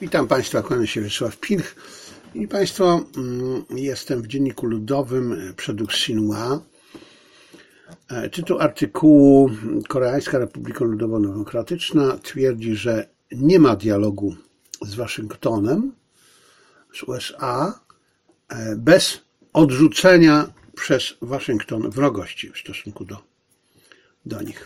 Witam Państwa, kłaniam się Wiesław Pilch. I Państwo, jestem w Dzienniku Ludowym Przoduk Sinua. Tytuł artykułu: Koreańska Republika Ludowo-Demokratyczna twierdzi, że nie ma dialogu z Waszyngtonem, z USA, bez odrzucenia przez Waszyngton wrogości w stosunku do nich.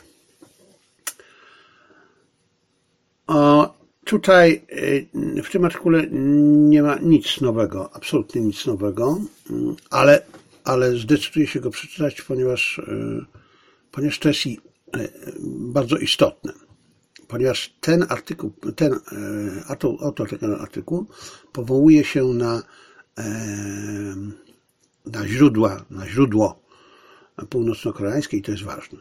Tutaj w tym artykule nie ma nic nowego, absolutnie nic nowego, ale zdecyduję się go przeczytać, ponieważ to jest bardzo istotne. Ponieważ autor tego artykułu powołuje się na źródło północno-koreańskie i to jest ważne.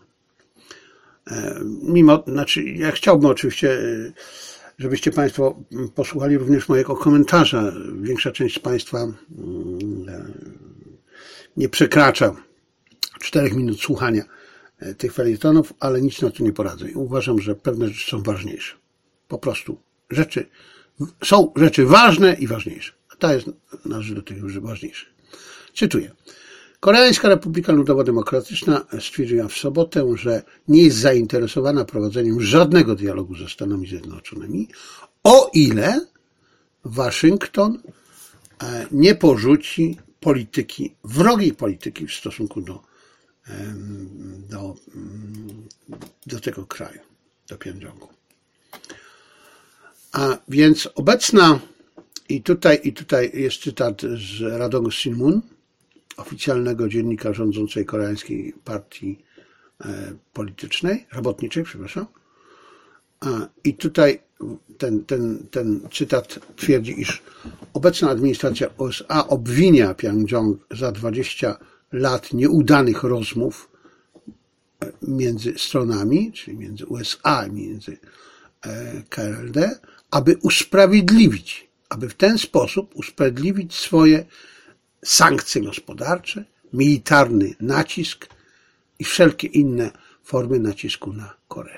Ja chciałbym oczywiście, żebyście Państwo posłuchali również mojego komentarza. Większa część z Państwa nie przekracza 4 minut słuchania tych felietonów, ale nic na to nie poradzę. Uważam, że pewne rzeczy są ważniejsze. Po prostu są rzeczy ważne i ważniejsze. A ta należy do tych rzeczy ważniejszych. Cytuję. Koreańska Republika Ludowo-Demokratyczna stwierdziła w sobotę, że nie jest zainteresowana prowadzeniem żadnego dialogu ze Stanami Zjednoczonymi, o ile Waszyngton nie porzuci wrogiej polityki w stosunku do tego kraju, do Pjongjangu. A więc obecna, i tutaj jest cytat z Radong Sinmun, oficjalnego dziennika rządzącej koreańskiej partii politycznej, robotniczej, przepraszam. I tutaj ten cytat twierdzi, iż obecna administracja USA obwinia Pjongjang za 20 lat nieudanych rozmów między stronami, czyli między USA i między KRLD, aby w ten sposób usprawiedliwić swoje sankcje gospodarcze, militarny nacisk i wszelkie inne formy nacisku na Koreę.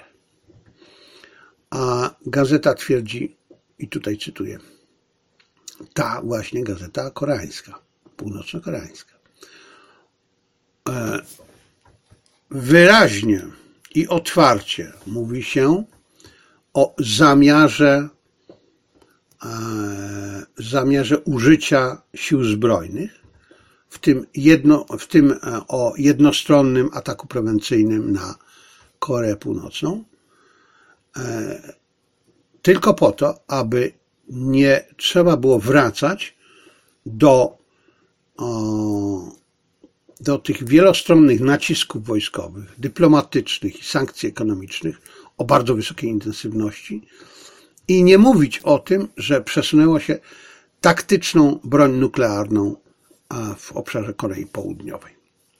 A gazeta twierdzi, i tutaj cytuję, ta właśnie gazeta koreańska, północno-koreańska, wyraźnie i otwarcie mówi się o zamiarze użycia sił zbrojnych, w tym o jednostronnym ataku prewencyjnym na Koreę Północną, tylko po to, aby nie trzeba było wracać do tych wielostronnych nacisków wojskowych, dyplomatycznych i sankcji ekonomicznych o bardzo wysokiej intensywności i nie mówić o tym, że przesunęło się taktyczną broń nuklearną w obszarze Korei Południowej.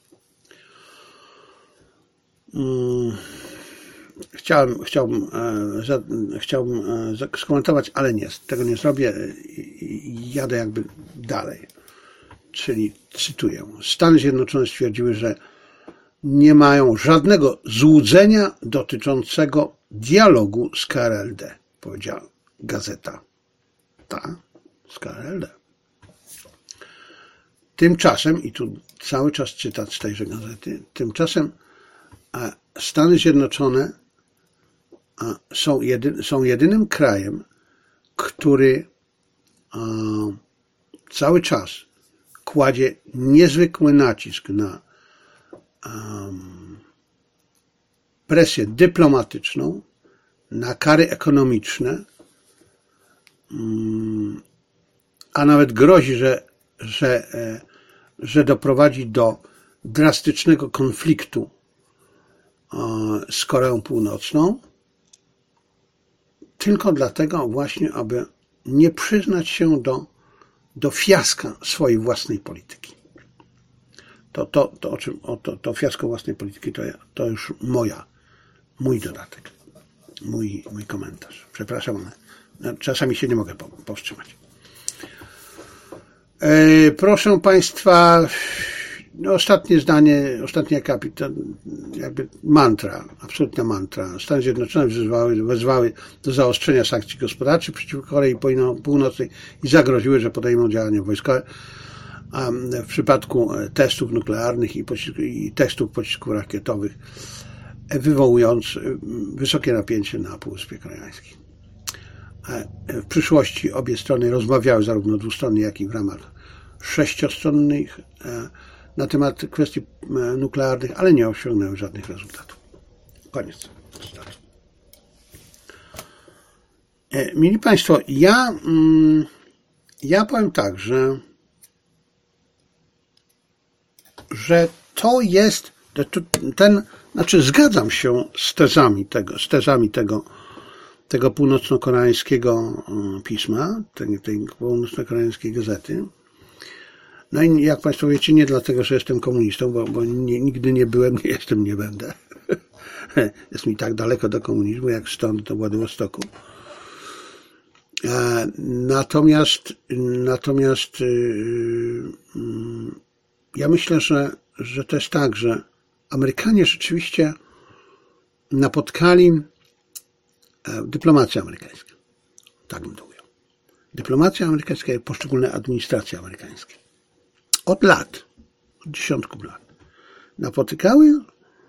Chciałbym skomentować, ale nie, tego nie zrobię. Jadę jakby dalej. Czyli cytuję. Stany Zjednoczone stwierdziły, że nie mają żadnego złudzenia dotyczącego dialogu z KRLD, powiedziała gazeta ta z KRLD. Tymczasem, i tu cały czas cytat z tejże gazety, tymczasem Stany Zjednoczone są jedynym krajem, który cały czas kładzie niezwykły nacisk na presję dyplomatyczną, na kary ekonomiczne, a nawet grozi, że doprowadzi do drastycznego konfliktu z Koreą Północną, tylko dlatego właśnie, aby nie przyznać się do fiaska swojej własnej polityki. To fiasko własnej polityki to już mój dodatek, mój komentarz. Przepraszam, ale czasami się nie mogę powstrzymać. Proszę Państwa, ostatnie zdanie, ostatni akapit, jakby mantra, absolutna mantra. Stany Zjednoczone wezwały do zaostrzenia sankcji gospodarczych przeciwko Korei Północnej i zagroziły, że podejmą działania wojskowe. A w przypadku testów nuklearnych i testów pocisków rakietowych, wywołując wysokie napięcie na Półwyspie Koreańskim. W przyszłości obie strony rozmawiały zarówno dwustronnie, jak i w ramach sześciostronnych na temat kwestii nuklearnych, ale nie osiągnęły żadnych rezultatów. Koniec. Mili Państwo, ja powiem tak, że to jest znaczy zgadzam się z tezami tego północno-koreańskiego pisma, tej północno-koreańskiej gazety. No i jak Państwo wiecie, nie dlatego, że jestem komunistą, bo nigdy nie byłem, nie jestem, nie będę. Jest mi tak daleko do komunizmu, jak stąd do Władywostoku. Natomiast ja myślę, że to jest tak, że Amerykanie rzeczywiście napotkali dyplomację amerykańską. Tak bym to ujął. Dyplomacja amerykańska i poszczególne administracje amerykańskie. Od dziesiątków lat. Napotykały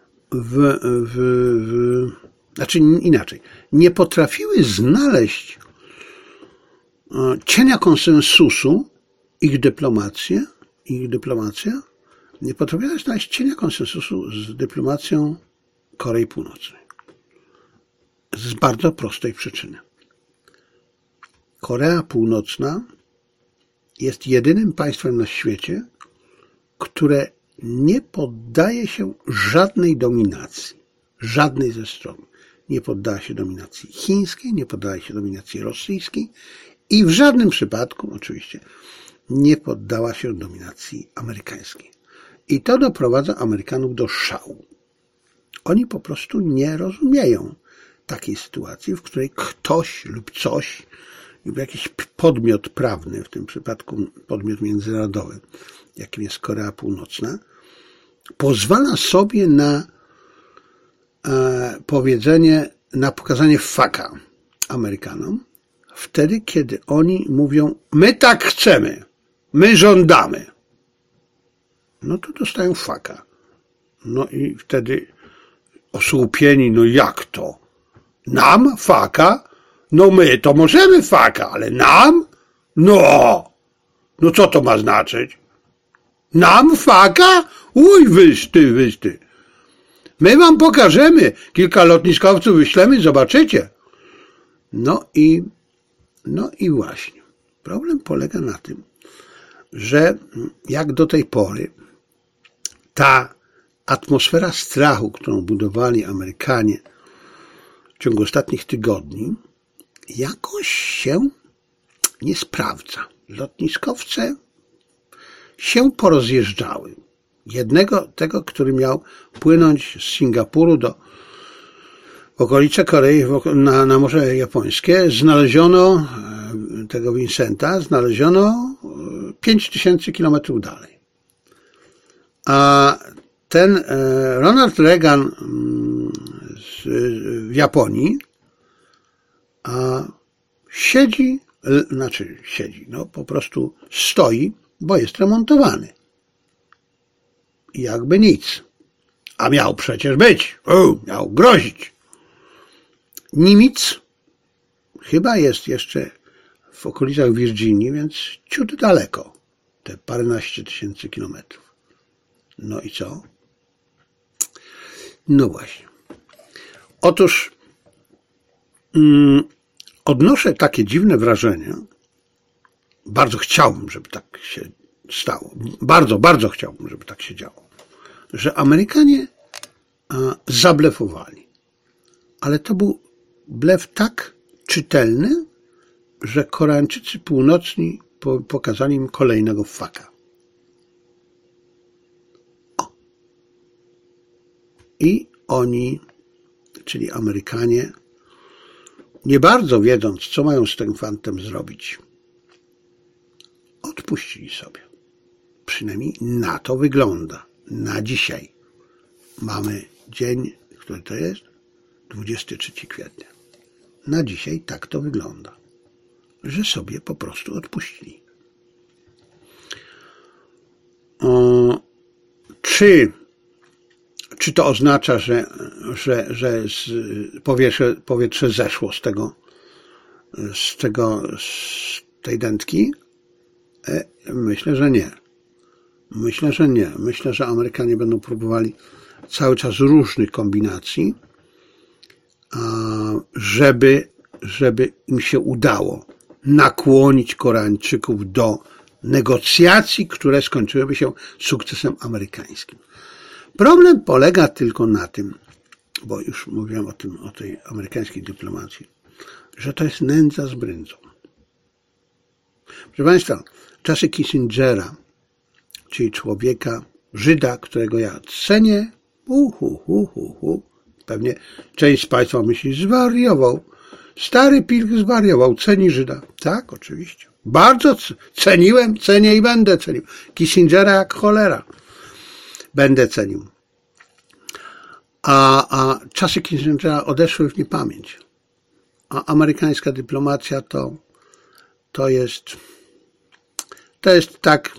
znaczy inaczej. Nie potrafiły znaleźć cienia konsensusu, ich dyplomacja nie potrafiła znaleźć cienia konsensusu z dyplomacją Korei Północnej. Z bardzo prostej przyczyny. Korea Północna jest jedynym państwem na świecie, które nie poddaje się żadnej dominacji, żadnej ze stron. Nie poddała się dominacji chińskiej, nie poddała się dominacji rosyjskiej i w żadnym przypadku, oczywiście, nie poddała się dominacji amerykańskiej. I to doprowadza Amerykanów do szału. Oni po prostu nie rozumieją takiej sytuacji, w której ktoś lub coś, lub jakiś podmiot prawny, w tym przypadku podmiot międzynarodowy, jakim jest Korea Północna, pozwala sobie na pokazanie faka Amerykanom, wtedy, kiedy oni mówią, my tak chcemy, my żądamy. No to dostają faka. No i wtedy osłupieni, no jak to? Nam faka? No my to możemy faka, ale nam? No co to ma znaczyć? Nam faka? Uj, wyś ty. My wam pokażemy, kilka lotniskowców wyślemy, zobaczycie. No i właśnie. Problem polega na tym, że jak do tej pory ta atmosfera strachu, którą budowali Amerykanie w ciągu ostatnich tygodni, jakoś się nie sprawdza. Lotniskowce się porozjeżdżały. Tego, który miał płynąć z Singapuru w okolice Korei, na Morze Japońskie, znaleziono tego Vincenta, 5000 kilometrów dalej. A ten Ronald Reagan w Japonii siedzi, po prostu stoi, bo jest remontowany. I jakby nic. A miał przecież być. Miał grozić. Nimitz chyba jest jeszcze w okolicach Virginii, więc ciut daleko. Te paręnaście tysięcy kilometrów. No i co? No właśnie. Otóż odnoszę takie dziwne wrażenie. Bardzo chciałbym, żeby tak się stało. Bardzo, bardzo chciałbym, żeby tak się działo. Że Amerykanie zablefowali. Ale to był blef tak czytelny, że Koreańczycy Północni pokazali im kolejnego faka. I oni, czyli Amerykanie, nie bardzo wiedząc, co mają z tym fantem zrobić, odpuścili sobie. Przynajmniej na to wygląda. na dzisiaj mamy dzień, który to jest? 23 kwietnia. Na dzisiaj tak to wygląda, że sobie po prostu odpuścili. Czy to oznacza, że powietrze zeszło z tej dętki? Myślę, że nie. Myślę, że Amerykanie będą próbowali cały czas różnych kombinacji, żeby im się udało nakłonić Koreańczyków do negocjacji, które skończyłyby się sukcesem amerykańskim. Problem polega tylko na tym, bo już mówiłem o tej amerykańskiej dyplomacji, że to jest nędza z brędzą. Proszę Państwa, czasy Kissingera, czyli człowieka, Żyda, którego ja cenię, pewnie część z Państwa myśli, zwariował. Stary pilch zwariował, ceni Żyda. Tak, oczywiście. Bardzo ceniłem, cenię i będę cenił. Kissingera jak cholera będę cenił. A czasy Kissingera odeszły w niepamięć. A amerykańska dyplomacja to jest tak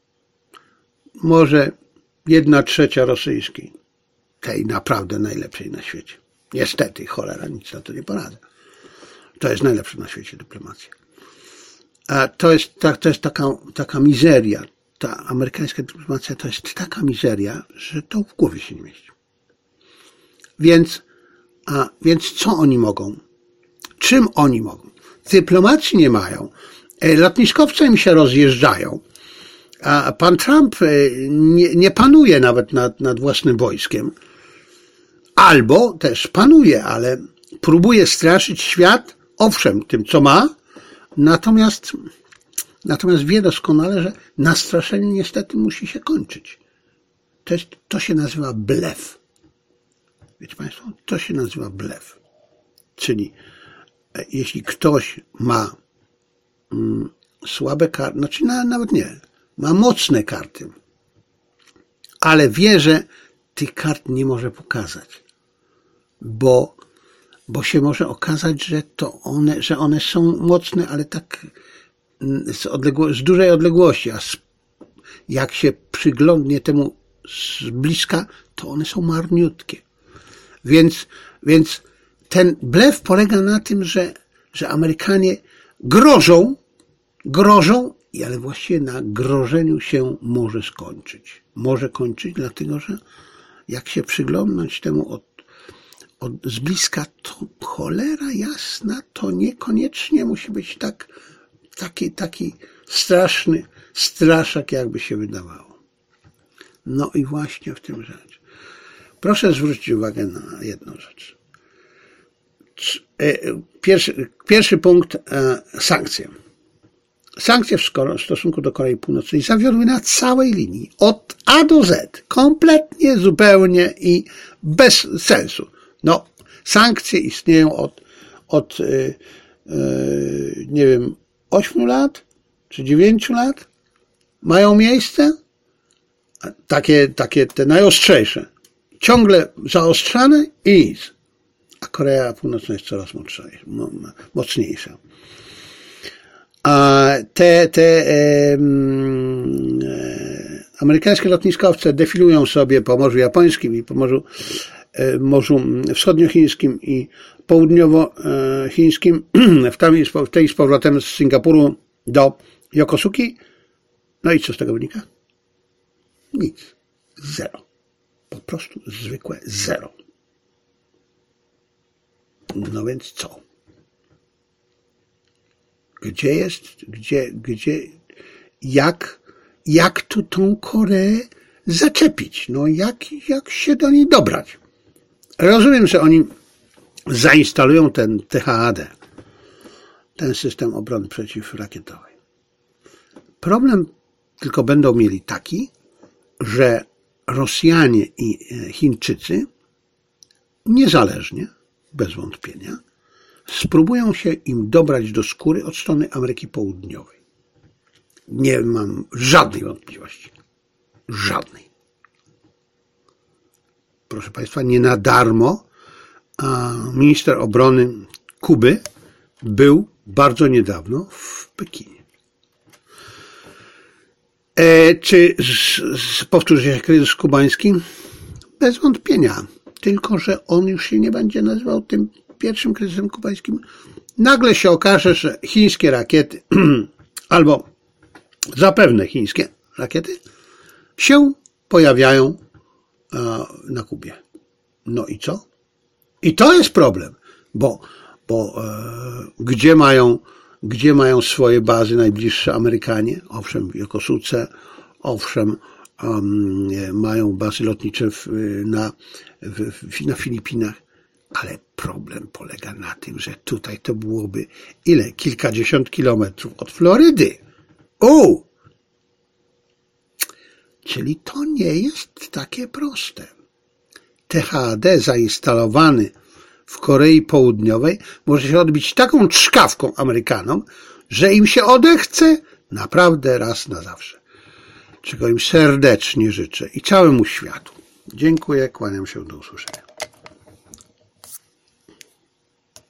może 1/3 rosyjskiej. Tej naprawdę najlepszej na świecie. Niestety, cholera, nic na to nie poradzę. To jest najlepsza na świecie dyplomacja. A to jest taka mizeria. Ta amerykańska dyplomacja to jest taka mizeria, że to w głowie się nie mieści. Więc co oni mogą? Czym oni mogą? Dyplomacji nie mają. Lotniskowce im się rozjeżdżają. A pan Trump nie panuje nawet nad własnym wojskiem. Albo też panuje, ale próbuje straszyć świat, owszem, tym co ma, natomiast wie doskonale, że nastraszenie niestety musi się kończyć. To się nazywa blef. Wiecie Państwo, to się nazywa blef. Czyli jeśli ktoś ma słabe karty, znaczy nawet nie, ma mocne karty, ale wie, że tych kart nie może pokazać, bo się może okazać, że one są mocne, ale tak z dużej odległości, a jak się przyglądnie temu z bliska, to one są marniutkie. Więc ten blef polega na tym, że Amerykanie grożą, ale właściwie na grożeniu się może skończyć. Może kończyć, dlatego że jak się przyglądnąć temu z bliska, to cholera jasna, to niekoniecznie musi być taki straszny straszak, jakby się wydawało. No i właśnie w tym rzecz. Proszę zwrócić uwagę na jedną rzecz. Pierwszy punkt, sankcje. Sankcje w stosunku do Korei Północnej zawiodły na całej linii, od A do Z, kompletnie, zupełnie i bez sensu. No, sankcje istnieją od nie wiem, 8 lat czy 9 lat mają miejsce, takie te najostrzejsze, ciągle zaostrzane i nic. A Korea Północna jest coraz mocniejsza. A amerykańskie lotniskowce defilują sobie po Morzu Japońskim i po Morzu Wschodniochińskim i Południowochińskim, w tej z powrotem z Singapuru do Yokosuki. No i co z tego wynika? Nic. Zero. Po prostu zwykłe zero. No więc co? Gdzie jest, jak tu tą Koreę zaczepić? No jak się do niej dobrać? Rozumiem, że oni zainstalują ten THAD, ten system obrony przeciwrakietowej. Problem tylko będą mieli taki, że Rosjanie i Chińczycy niezależnie, bez wątpienia, spróbują się im dobrać do skóry od strony Ameryki Południowej. Nie mam żadnej wątpliwości. Żadnej. proszę Państwa, nie na darmo minister obrony Kuby był bardzo niedawno w Pekinie. Czy powtórzy się kryzys kubański? Bez wątpienia. Tylko że on już się nie będzie nazywał tym pierwszym kryzysem kubańskim. Nagle się okaże, że chińskie rakiety, albo zapewne chińskie rakiety, się pojawiają na Kubie. No i co? I to jest problem, bo gdzie mają swoje bazy najbliższe Amerykanie? Owszem, w Yokosuce, owszem, mają bazy lotnicze na Filipinach, ale problem polega na tym, że tutaj to byłoby ile? Kilkadziesiąt kilometrów od Florydy. Czyli to nie jest takie proste. THAD zainstalowany w Korei Południowej może się odbić taką trzkawką Amerykanom, że im się odechce naprawdę raz na zawsze. Czego im serdecznie życzę i całemu światu. Dziękuję, kłaniam się, do usłyszenia.